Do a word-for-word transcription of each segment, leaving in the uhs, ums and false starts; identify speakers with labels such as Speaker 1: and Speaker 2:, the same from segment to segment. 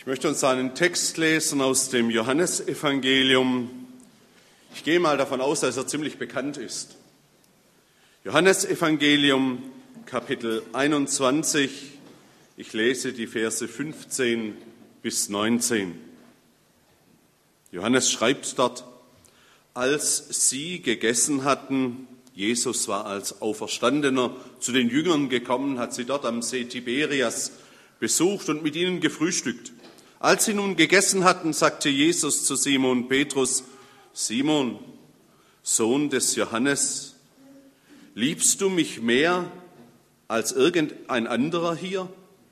Speaker 1: Ich möchte uns einen Text lesen aus dem Johannesevangelium. Ich gehe mal davon aus, dass er ziemlich bekannt ist. Johannesevangelium, Kapitel einundzwanzig. Ich lese die Verse fünfzehn bis neunzehn. Johannes schreibt dort: Als sie gegessen hatten, Jesus war als Auferstandener zu den Jüngern gekommen, hat sie dort am See Tiberias besucht und mit ihnen gefrühstückt. Als sie nun gegessen hatten, sagte Jesus zu Simon Petrus: Simon, Sohn des Johannes, liebst du mich mehr als irgendein anderer hier?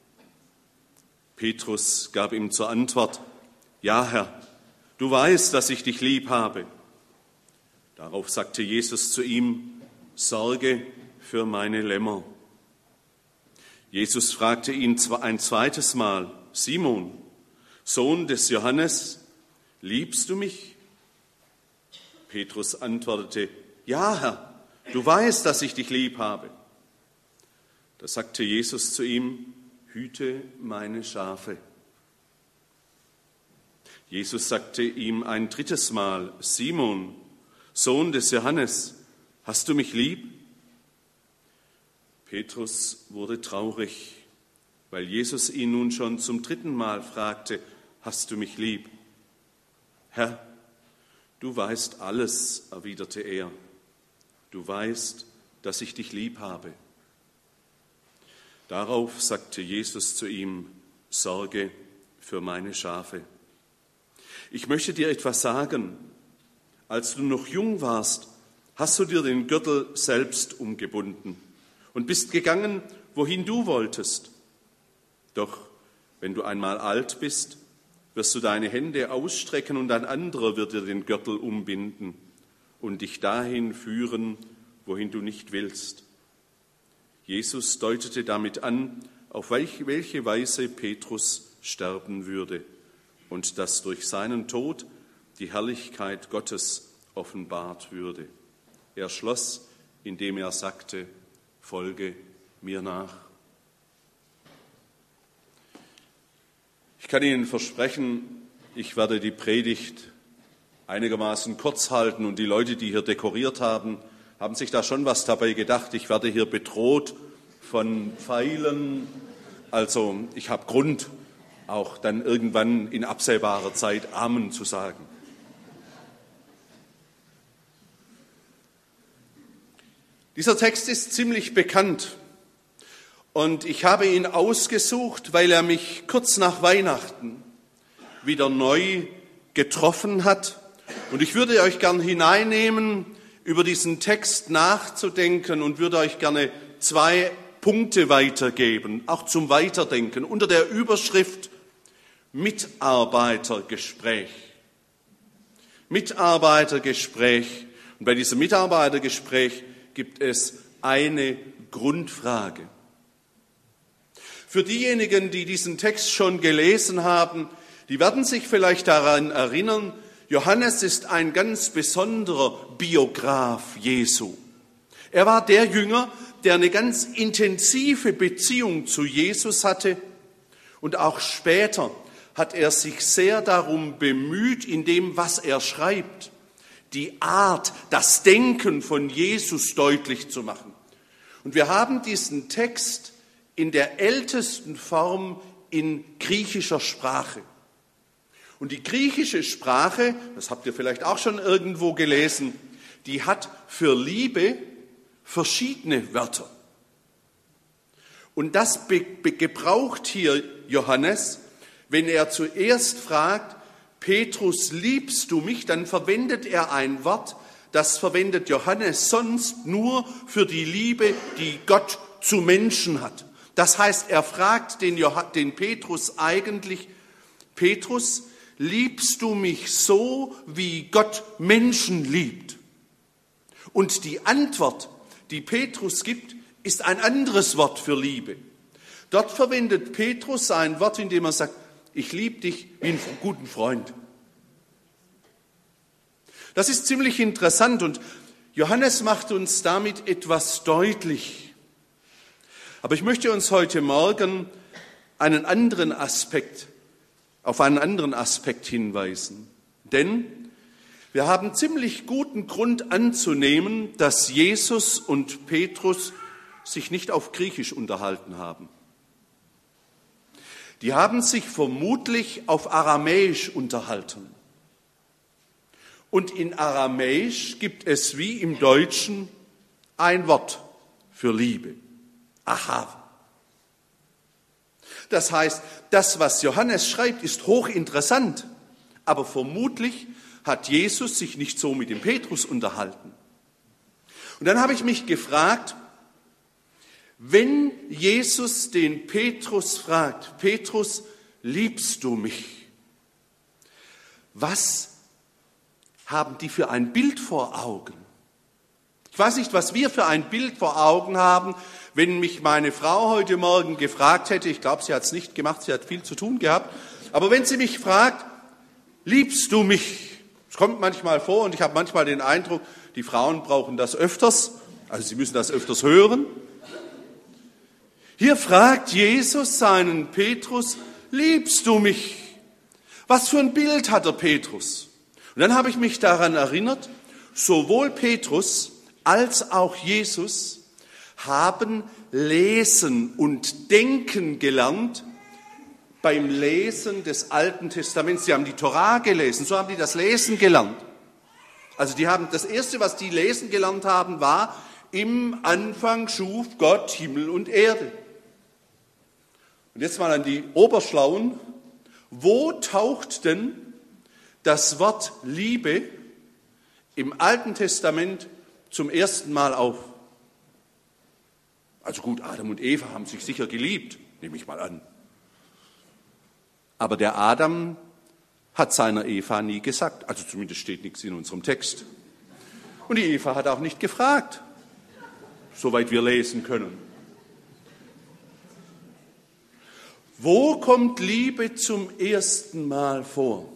Speaker 1: Petrus gab ihm zur Antwort: Ja, Herr, du weißt, dass ich dich lieb habe. Darauf sagte Jesus zu ihm: Sorge für meine Lämmer. Jesus fragte ihn ein zweites Mal: Simon, Sohn des Johannes, liebst du mich? Petrus antwortete: Ja, Herr, du weißt, dass ich dich lieb habe. Da sagte Jesus zu ihm: Hüte meine Schafe. Jesus sagte ihm ein drittes Mal: Simon, Sohn des Johannes, hast du mich lieb? Petrus wurde traurig, weil Jesus ihn nun schon zum dritten Mal fragte: Hast du mich lieb? Herr, du weißt alles, erwiderte er. Du weißt, dass ich dich lieb habe. Darauf sagte Jesus zu ihm: Sorge für meine Schafe. Ich möchte dir etwas sagen. Als du noch jung warst, hast du dir den Gürtel selbst umgebunden und bist gegangen, wohin du wolltest. Doch wenn du einmal alt bist, wirst du deine Hände ausstrecken und ein anderer wird dir den Gürtel umbinden und dich dahin führen, wohin du nicht willst. Jesus deutete damit an, auf welche Weise Petrus sterben würde und dass durch seinen Tod die Herrlichkeit Gottes offenbart würde. Er schloss, indem er sagte: Folge mir nach. Ich kann Ihnen versprechen, ich werde die Predigt einigermaßen kurz halten und die Leute, die hier dekoriert haben, haben sich da schon was dabei gedacht. Ich werde hier bedroht von Pfeilen. Also ich habe Grund, auch dann irgendwann in absehbarer Zeit Amen zu sagen. Dieser Text ist ziemlich bekannt und ich habe ihn ausgesucht, weil er mich kurz nach Weihnachten wieder neu getroffen hat. Und ich würde euch gern hineinnehmen, über diesen Text nachzudenken und würde euch gerne zwei Punkte weitergeben, auch zum Weiterdenken, unter der Überschrift Mitarbeitergespräch. Mitarbeitergespräch. Und bei diesem Mitarbeitergespräch gibt es eine Grundfrage. Für diejenigen, die diesen Text schon gelesen haben, die werden sich vielleicht daran erinnern, Johannes ist ein ganz besonderer Biograf Jesu. Er war der Jünger, der eine ganz intensive Beziehung zu Jesus hatte und auch später hat er sich sehr darum bemüht, in dem, was er schreibt, die Art, das Denken von Jesus deutlich zu machen. Und wir haben diesen Text in der ältesten Form in griechischer Sprache. Und die griechische Sprache, das habt ihr vielleicht auch schon irgendwo gelesen, die hat für Liebe verschiedene Wörter. Und das be- be- gebraucht hier Johannes, wenn er zuerst fragt: Petrus, liebst du mich? Dann verwendet er ein Wort, das verwendet Johannes sonst nur für die Liebe, die Gott zu Menschen hat. Das heißt, er fragt den, Johann, den Petrus eigentlich: Petrus, liebst du mich so, wie Gott Menschen liebt? Und die Antwort, die Petrus gibt, ist ein anderes Wort für Liebe. Dort verwendet Petrus ein Wort, in dem er sagt: Ich liebe dich wie einen guten Freund. Das ist ziemlich interessant und Johannes macht uns damit etwas deutlich. Aber ich möchte uns heute Morgen einen anderen Aspekt auf einen anderen Aspekt hinweisen. Denn wir haben ziemlich guten Grund anzunehmen, dass Jesus und Petrus sich nicht auf Griechisch unterhalten haben. Die haben sich vermutlich auf Aramäisch unterhalten. Und in Aramäisch gibt es wie im Deutschen ein Wort für Liebe, Ahav. Das heißt, das, was Johannes schreibt, ist hochinteressant, aber vermutlich hat Jesus sich nicht so mit dem Petrus unterhalten. Und dann habe ich mich gefragt, wenn Jesus den Petrus fragt, Petrus, liebst du mich? Was haben die für ein Bild vor Augen? Ich weiß nicht, was wir für ein Bild vor Augen haben, wenn mich meine Frau heute Morgen gefragt hätte, ich glaube, sie hat es nicht gemacht, sie hat viel zu tun gehabt, aber wenn sie mich fragt, liebst du mich? Es kommt manchmal vor und ich habe manchmal den Eindruck, die Frauen brauchen das öfters, also sie müssen das öfters hören. Hier fragt Jesus seinen Petrus, liebst du mich? Was für ein Bild hat der Petrus? Und dann habe ich mich daran erinnert, sowohl Petrus als auch Jesus haben lesen und denken gelernt beim Lesen des Alten Testaments. Sie haben die Torah gelesen, so haben die das Lesen gelernt. Also die haben, das Erste, was die lesen gelernt haben, war, im Anfang schuf Gott Himmel und Erde. Und jetzt mal an die Oberschlauen. Wo taucht denn das Wort Liebe im Alten Testament zum ersten Mal auf? Also gut, Adam und Eva haben sich sicher geliebt, nehme ich mal an. Aber der Adam hat seiner Eva nie gesagt, also zumindest steht nichts in unserem Text. Und die Eva hat auch nicht gefragt, soweit wir lesen können. Wo kommt Liebe zum ersten Mal vor?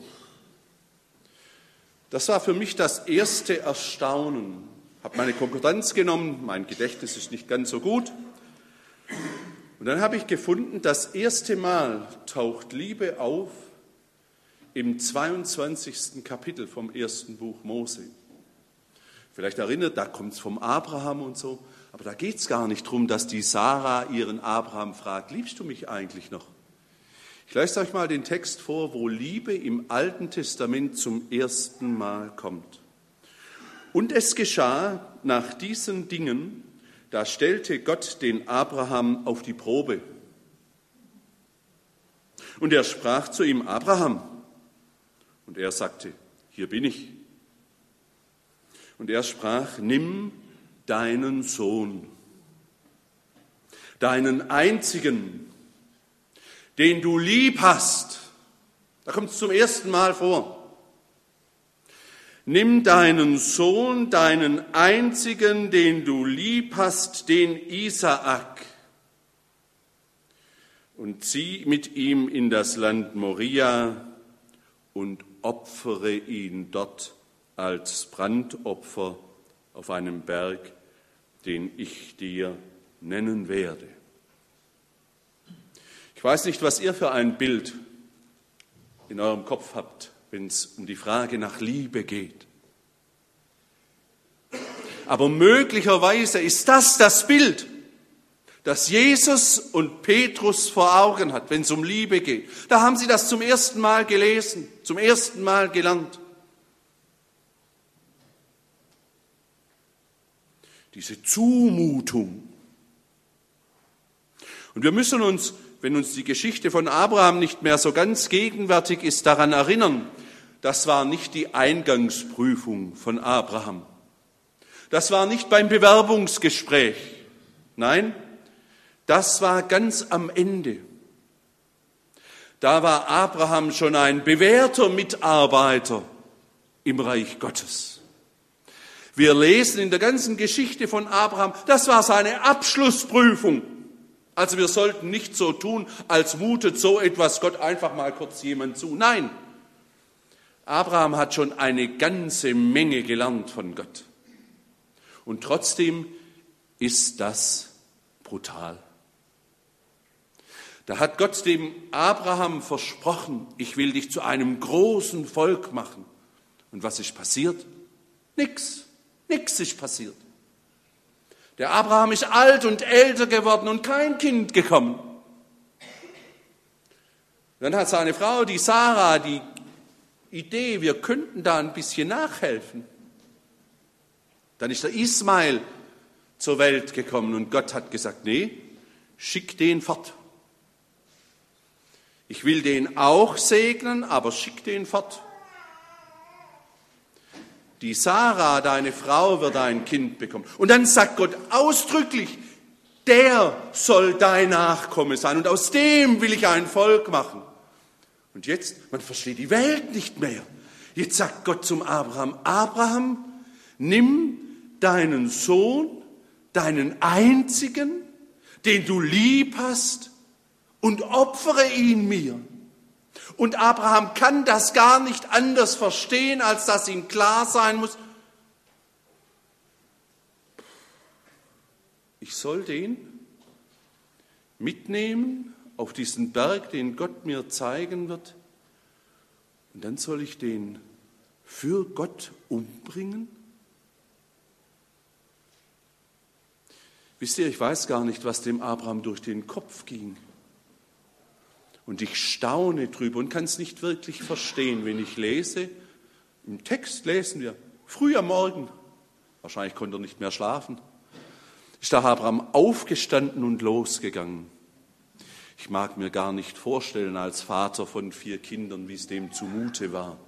Speaker 1: Das war für mich das erste Erstaunen. Ich habe meine Konkordanz genommen, mein Gedächtnis ist nicht ganz so gut. Und dann habe ich gefunden, das erste Mal taucht Liebe auf im zweiundzwanzigsten Kapitel vom ersten Buch Mose. Vielleicht erinnert, da kommt es vom Abraham und so, aber da geht es gar nicht darum, dass die Sarah ihren Abraham fragt, liebst du mich eigentlich noch? Ich lese euch mal den Text vor, wo Liebe im Alten Testament zum ersten Mal kommt. Und es geschah nach diesen Dingen, da stellte Gott den Abraham auf die Probe. Und er sprach zu ihm, Abraham. Und er sagte, hier bin ich. Und er sprach, nimm deinen Sohn, deinen einzigen, den du lieb hast. Da kommt es zum ersten Mal vor. Nimm deinen Sohn, deinen einzigen, den du lieb hast, den Isaak, und zieh mit ihm in das Land Moria und opfere ihn dort als Brandopfer auf einem Berg, den ich dir nennen werde. Ich weiß nicht, was ihr für ein Bild in eurem Kopf habt, wenn es um die Frage nach Liebe geht. Aber möglicherweise ist das das Bild, das Jesus und Petrus vor Augen hat, wenn es um Liebe geht. Da haben sie das zum ersten Mal gelesen, zum ersten Mal gelernt. Diese Zumutung. Und wir müssen uns, wenn uns die Geschichte von Abraham nicht mehr so ganz gegenwärtig ist, daran erinnern, das war nicht die Eingangsprüfung von Abraham. Das war nicht beim Bewerbungsgespräch. Nein, das war ganz am Ende. Da war Abraham schon ein bewährter Mitarbeiter im Reich Gottes. Wir lesen in der ganzen Geschichte von Abraham, das war seine Abschlussprüfung. Also wir sollten nicht so tun, als mutet so etwas Gott einfach mal kurz jemand zu. Nein, Abraham hat schon eine ganze Menge gelernt von Gott. Und trotzdem ist das brutal. Da hat Gott dem Abraham versprochen, ich will dich zu einem großen Volk machen. Und was ist passiert? Nix, nix ist passiert. Der Abraham ist alt und älter geworden und kein Kind gekommen. Dann hat seine Frau, die Sarah, die Idee, wir könnten da ein bisschen nachhelfen. Dann ist der Ismael zur Welt gekommen und Gott hat gesagt, nee, schick den fort. Ich will den auch segnen, aber schick den fort. Die Sarah, deine Frau, wird ein Kind bekommen. Und dann sagt Gott ausdrücklich, der soll dein Nachkomme sein und aus dem will ich ein Volk machen. Und jetzt, man versteht die Welt nicht mehr. Jetzt sagt Gott zum Abraham, Abraham, nimm deinen Sohn, deinen einzigen, den du lieb hast, und opfere ihn mir. Und Abraham kann das gar nicht anders verstehen, als dass ihm klar sein muss, ich soll den mitnehmen auf diesen Berg, den Gott mir zeigen wird, und dann soll ich den für Gott umbringen? Wisst ihr, ich weiß gar nicht, was dem Abraham durch den Kopf ging. Und ich staune drüber und kann es nicht wirklich verstehen, wenn ich lese. Im Text lesen wir, früh am Morgen, wahrscheinlich konnte er nicht mehr schlafen, ist der Abraham aufgestanden und losgegangen. Ich mag mir gar nicht vorstellen als Vater von vier Kindern, wie es dem zumute war.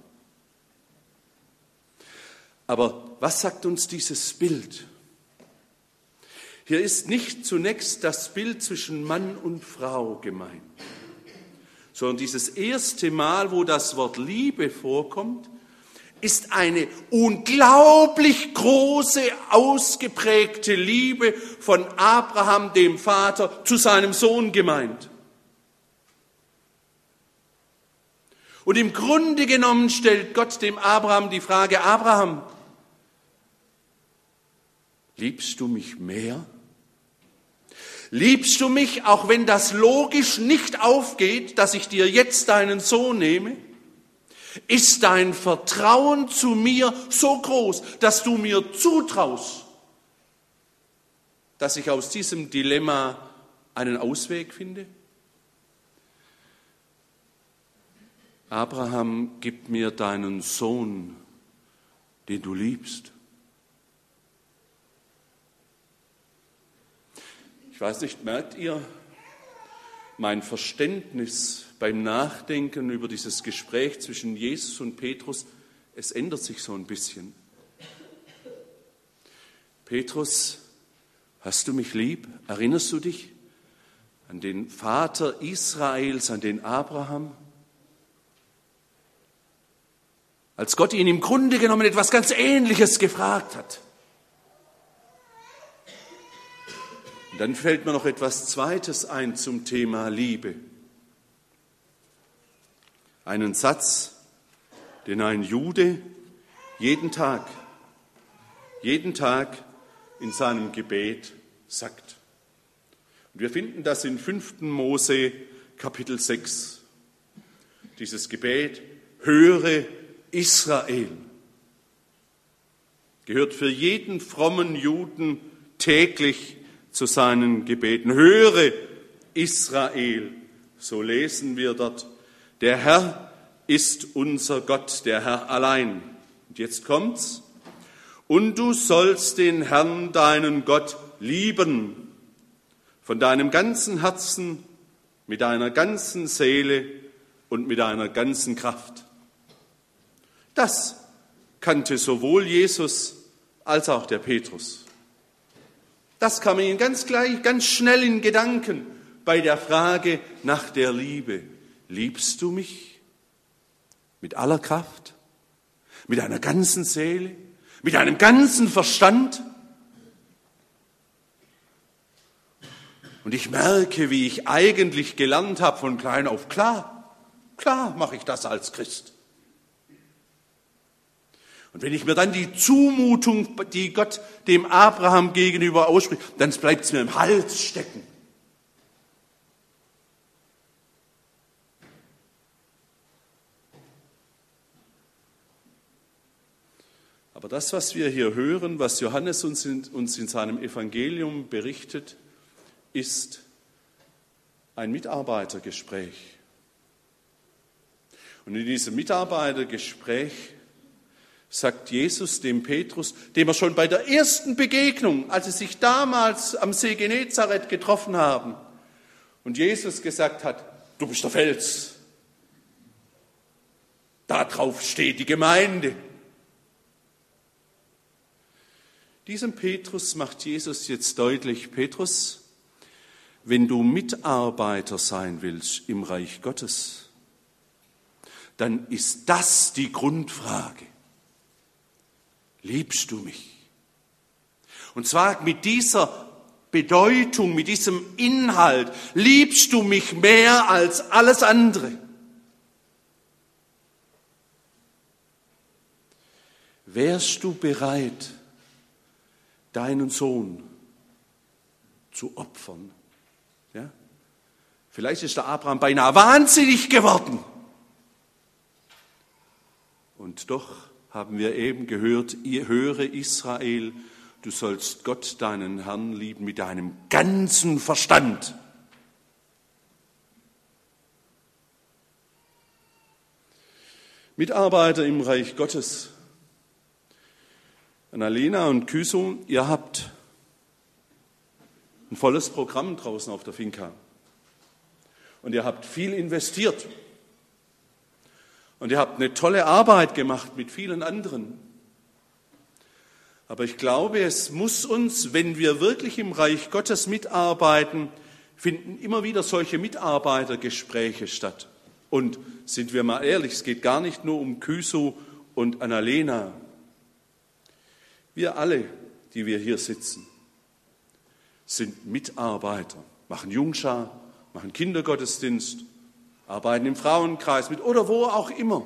Speaker 1: Aber was sagt uns dieses Bild? Hier ist nicht zunächst das Bild zwischen Mann und Frau gemeint, sondern dieses erste Mal, wo das Wort Liebe vorkommt, ist eine unglaublich große, ausgeprägte Liebe von Abraham, dem Vater, zu seinem Sohn gemeint. Und im Grunde genommen stellt Gott dem Abraham die Frage, Abraham, liebst du mich mehr? Liebst du mich, auch wenn das logisch nicht aufgeht, dass ich dir jetzt deinen Sohn nehme? Ist dein Vertrauen zu mir so groß, dass du mir zutraust, dass ich aus diesem Dilemma einen Ausweg finde? Abraham, gib mir deinen Sohn, den du liebst. Ich weiß nicht, merkt ihr, mein Verständnis beim Nachdenken über dieses Gespräch zwischen Jesus und Petrus, es ändert sich so ein bisschen. Petrus, hast du mich lieb? Erinnerst du dich an den Vater Israels, an den Abraham? Als Gott ihn im Grunde genommen etwas ganz Ähnliches gefragt hat. Und dann fällt mir noch etwas Zweites ein zum Thema Liebe. Einen Satz, den ein Jude jeden Tag, jeden Tag in seinem Gebet sagt. Und wir finden das in fünften Mose Kapitel sechs. Dieses Gebet, höre Israel, gehört für jeden frommen Juden täglich zu seinen Gebeten. Höre Israel, so lesen wir dort, der Herr ist unser Gott, der Herr allein. Und jetzt kommt's. Und du sollst den Herrn, deinen Gott, lieben, von deinem ganzen Herzen, mit deiner ganzen Seele und mit deiner ganzen Kraft. Das kannte sowohl Jesus als auch der Petrus. Das kam ihnen ganz gleich, ganz schnell in Gedanken bei der Frage nach der Liebe. Liebst du mich mit aller Kraft, mit deiner ganzen Seele, mit deinem ganzen Verstand? Und ich merke, wie ich eigentlich gelernt habe von klein auf, klar, klar mache ich das als Christ. Und wenn ich mir dann die Zumutung, die Gott dem Abraham gegenüber ausspricht, dann bleibt es mir im Hals stecken. Aber das, was wir hier hören, was Johannes uns in, uns in seinem Evangelium berichtet, ist ein Mitarbeitergespräch. Und in diesem Mitarbeitergespräch sagt Jesus dem Petrus, dem er schon bei der ersten Begegnung, als sie sich damals am See Genezareth getroffen haben, und Jesus gesagt hat, du bist der Fels, da drauf steht die Gemeinde. Diesem Petrus macht Jesus jetzt deutlich, Petrus, wenn du Mitarbeiter sein willst im Reich Gottes, dann ist das die Grundfrage. Liebst du mich? Und zwar mit dieser Bedeutung, mit diesem Inhalt. Liebst du mich mehr als alles andere? Wärst du bereit, deinen Sohn zu opfern? Ja? Vielleicht ist der Abraham beinahe wahnsinnig geworden. Und doch haben wir eben gehört, höre Israel, du sollst Gott, deinen Herrn, lieben mit deinem ganzen Verstand. Mitarbeiter im Reich Gottes, Annalena und Kyso, ihr habt ein volles Programm draußen auf der Finca. Und ihr habt viel investiert. Und ihr habt eine tolle Arbeit gemacht mit vielen anderen. Aber ich glaube, es muss uns, wenn wir wirklich im Reich Gottes mitarbeiten, finden immer wieder solche Mitarbeitergespräche statt. Und sind wir mal ehrlich, es geht gar nicht nur um Kyso und Annalena. Wir alle, die wir hier sitzen, sind Mitarbeiter, machen Jungschar, machen Kindergottesdienst, arbeiten im Frauenkreis mit oder wo auch immer.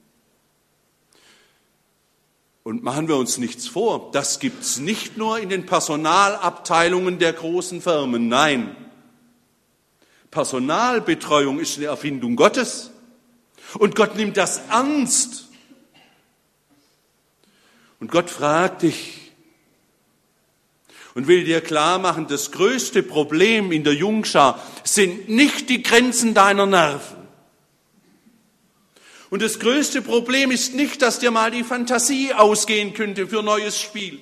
Speaker 1: Und machen wir uns nichts vor, das gibt es nicht nur in den Personalabteilungen der großen Firmen, nein. Personalbetreuung ist eine Erfindung Gottes und Gott nimmt das ernst. Und Gott fragt dich und will dir klar machen, das größte Problem in der Jungschar sind nicht die Grenzen deiner Nerven. Und das größte Problem ist nicht, dass dir mal die Fantasie ausgehen könnte für ein neues Spiel.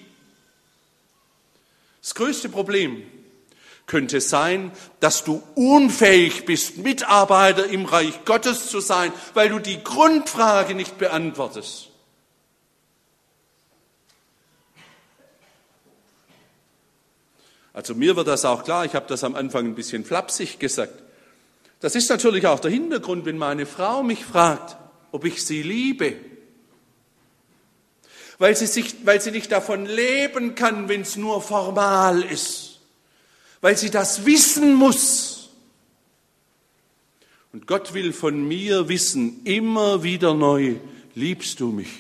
Speaker 1: Das größte Problem könnte sein, dass du unfähig bist, Mitarbeiter im Reich Gottes zu sein, weil du die Grundfrage nicht beantwortest. Also mir wird das auch klar, ich habe das am Anfang ein bisschen flapsig gesagt. Das ist natürlich auch der Hintergrund, wenn meine Frau mich fragt, ob ich sie liebe. Weil sie, sich, weil sie nicht davon leben kann, wenn es nur formal ist. Weil sie das wissen muss. Und Gott will von mir wissen, immer wieder neu, liebst du mich?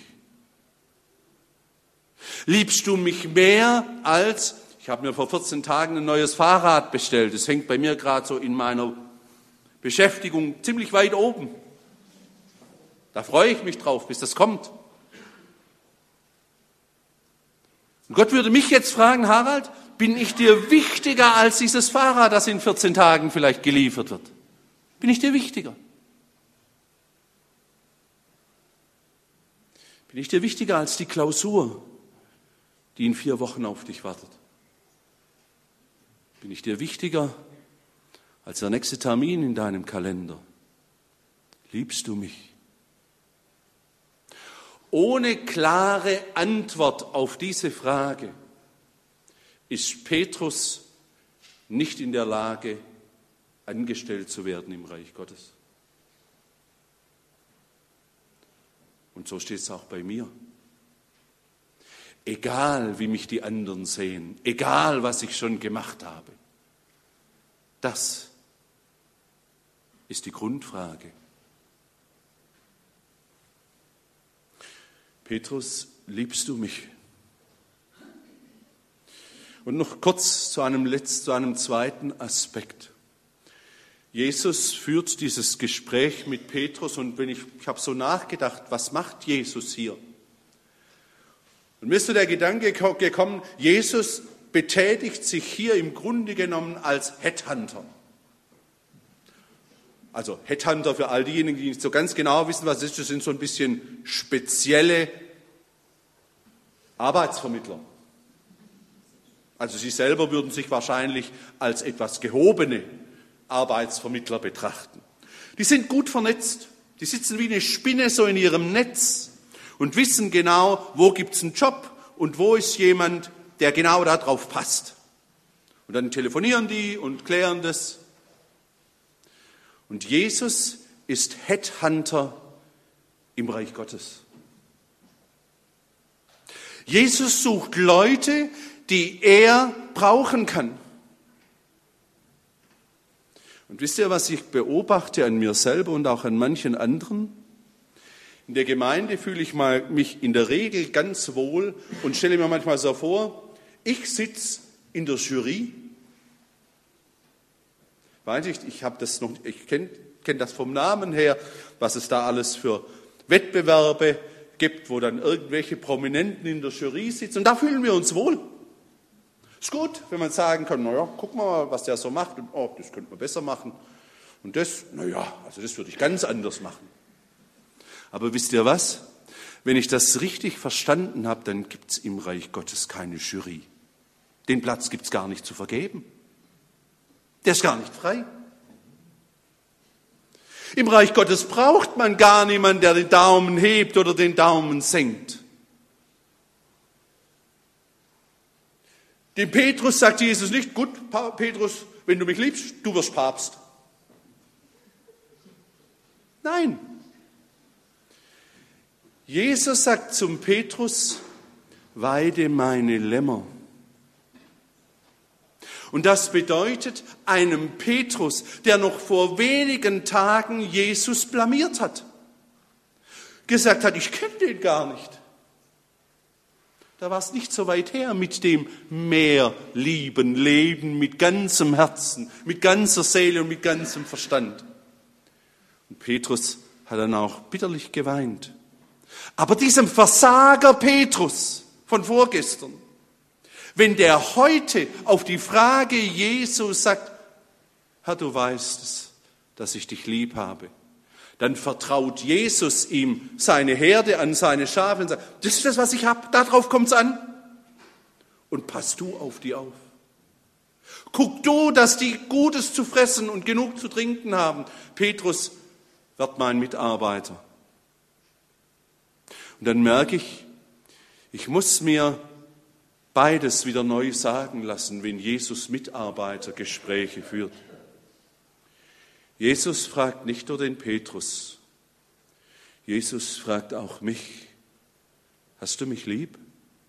Speaker 1: Liebst du mich mehr als... Ich habe mir vor vierzehn Tagen ein neues Fahrrad bestellt. Das hängt bei mir gerade so in meiner Beschäftigung ziemlich weit oben. Da freue ich mich drauf, bis das kommt. Und Gott würde mich jetzt fragen, Harald, bin ich dir wichtiger als dieses Fahrrad, das in vierzehn Tagen vielleicht geliefert wird? Bin ich dir wichtiger? Bin ich dir wichtiger als die Klausur, die in vier Wochen auf dich wartet? Bin ich dir wichtiger als der nächste Termin in deinem Kalender? Liebst du mich? Ohne klare Antwort auf diese Frage ist Petrus nicht in der Lage, angestellt zu werden im Reich Gottes. Und so steht es auch bei mir. Egal, wie mich die anderen sehen, egal, was ich schon gemacht habe, das ist die Grundfrage. Petrus, liebst du mich? Und noch kurz zu einem, letzten, zu einem zweiten Aspekt. Jesus führt dieses Gespräch mit Petrus und wenn ich, ich habe so nachgedacht, was macht Jesus hier? Und Und mir ist so der Gedanke gekommen, Jesus betätigt sich hier im Grunde genommen als Headhunter. Also Headhunter für all diejenigen, die nicht so ganz genau wissen, was es ist, das sind so ein bisschen spezielle Arbeitsvermittler. Also Sie selber würden sich wahrscheinlich als etwas gehobene Arbeitsvermittler betrachten. Die sind gut vernetzt. Die sitzen wie eine Spinne so in ihrem Netz und wissen genau, wo gibt es einen Job und wo ist jemand, der genau darauf passt. Und dann telefonieren die und klären das. Und Jesus ist Headhunter im Reich Gottes. Jesus sucht Leute, die er brauchen kann. Und wisst ihr, was ich beobachte an mir selber und auch an manchen anderen? In der Gemeinde fühle ich mal mich in der Regel ganz wohl und stelle mir manchmal so vor, ich sitze in der Jury. Weiß ich, ich habe das noch, ich kenne kenn das vom Namen her, was es da alles für Wettbewerbe gibt, wo dann irgendwelche Prominenten in der Jury sitzen. Und da fühlen wir uns wohl. Ist gut, wenn man sagen kann, naja, guck mal, was der so macht. Und, oh, das könnte man besser machen. Und das, naja, also das würde ich ganz anders machen. Aber wisst ihr was? Wenn ich das richtig verstanden habe, dann gibt es im Reich Gottes keine Jury. Den Platz gibt es gar nicht zu vergeben. Der ist gar nicht frei. Im Reich Gottes braucht man gar niemanden, der den Daumen hebt oder den Daumen senkt. Dem Petrus sagt Jesus nicht, gut, Petrus, wenn du mich liebst, du wirst Papst. Nein. Jesus sagt zum Petrus, weide meine Lämmer. Und das bedeutet einem Petrus, der noch vor wenigen Tagen Jesus blamiert hat, gesagt hat, ich kenne den gar nicht. Da war es nicht so weit her mit dem mehr lieben, leben mit ganzem Herzen, mit ganzer Seele und mit ganzem Verstand. Und Petrus hat dann auch bitterlich geweint. Aber diesem Versager Petrus von vorgestern, wenn der heute auf die Frage Jesu sagt, Herr, du weißt es, dass ich dich lieb habe, dann vertraut Jesus ihm seine Herde an, seine Schafe und sagt, das ist das, was ich habe, darauf kommt es an. Und pass du auf die auf. Guck du, dass die Gutes zu fressen und genug zu trinken haben. Petrus wird mein Mitarbeiter. Und dann merke ich, ich muss mir beides wieder neu sagen lassen, wenn Jesus Mitarbeitergespräche führt. Jesus fragt nicht nur den Petrus, Jesus fragt auch mich, hast du mich lieb?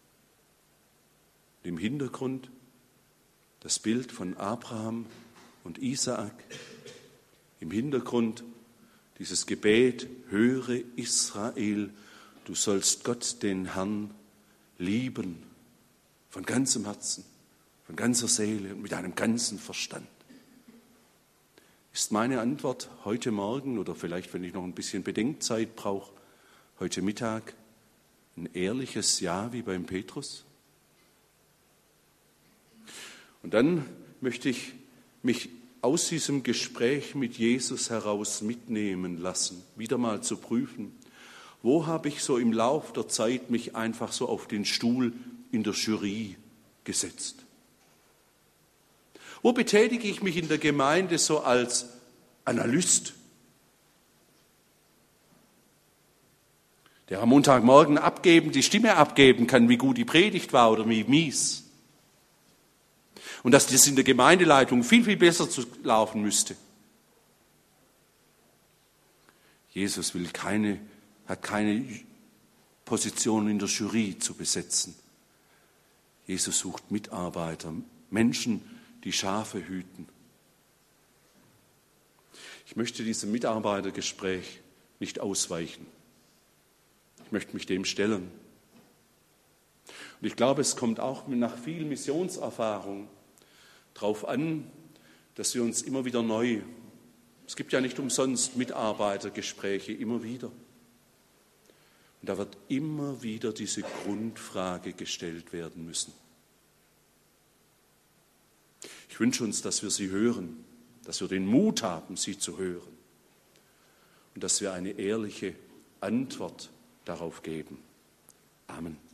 Speaker 1: Im Hintergrund das Bild von Abraham und Isaak, im Hintergrund dieses Gebet, höre Israel, du sollst Gott, den Herrn, lieben, von ganzem Herzen, von ganzer Seele und mit einem ganzen Verstand. Ist meine Antwort heute Morgen oder vielleicht, wenn ich noch ein bisschen Bedenkzeit brauche, heute Mittag ein ehrliches Ja wie beim Petrus? Und dann möchte ich mich aus diesem Gespräch mit Jesus heraus mitnehmen lassen, wieder mal zu prüfen, wo habe ich so im Lauf der Zeit mich einfach so auf den Stuhl in der Jury gesetzt? Wo betätige ich mich in der Gemeinde so als Analyst, der am Montagmorgen abgeben, die Stimme abgeben kann, wie gut die Predigt war oder wie mies? Und dass das in der Gemeindeleitung viel, viel besser zu laufen müsste. Jesus will keine, hat keine Position in der Jury zu besetzen. Jesus sucht Mitarbeiter, Menschen, die Schafe hüten. Ich möchte diesem Mitarbeitergespräch nicht ausweichen. Ich möchte mich dem stellen. Und ich glaube, es kommt auch nach viel Missionserfahrung darauf an, dass wir uns immer wieder neu, es gibt ja nicht umsonst Mitarbeitergespräche, immer wieder. Und da wird immer wieder diese Grundfrage gestellt werden müssen. Ich wünsche uns, dass wir sie hören, dass wir den Mut haben, sie zu hören und dass wir eine ehrliche Antwort darauf geben. Amen.